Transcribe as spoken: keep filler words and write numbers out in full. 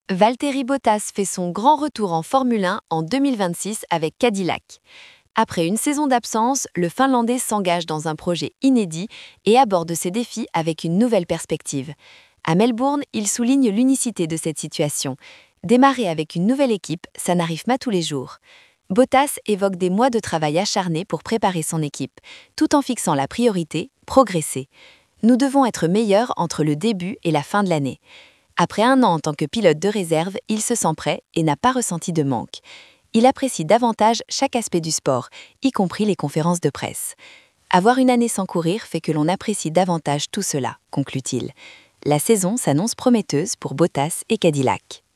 Valtteri Bottas fait son grand retour en Formule un en deux mille vingt-six avec Cadillac. Après une saison d'absence, le Finlandais s'engage dans un projet inédit et aborde ses défis avec une nouvelle perspective. À Melbourne, il souligne l'unicité de cette situation. Démarrer avec une nouvelle équipe, ça n'arrive pas tous les jours. Bottas évoque des mois de travail acharné pour préparer son équipe, tout en fixant la priorité, progresser. Nous devons être meilleurs entre le début et la fin de l'année. Après un an en tant que pilote de réserve, il se sent prêt et n'a pas ressenti de manque. Il apprécie davantage chaque aspect du sport, y compris les conférences de presse. Avoir une année sans courir fait que l'on apprécie davantage tout cela, conclut-il. La saison s'annonce prometteuse pour Bottas et Cadillac.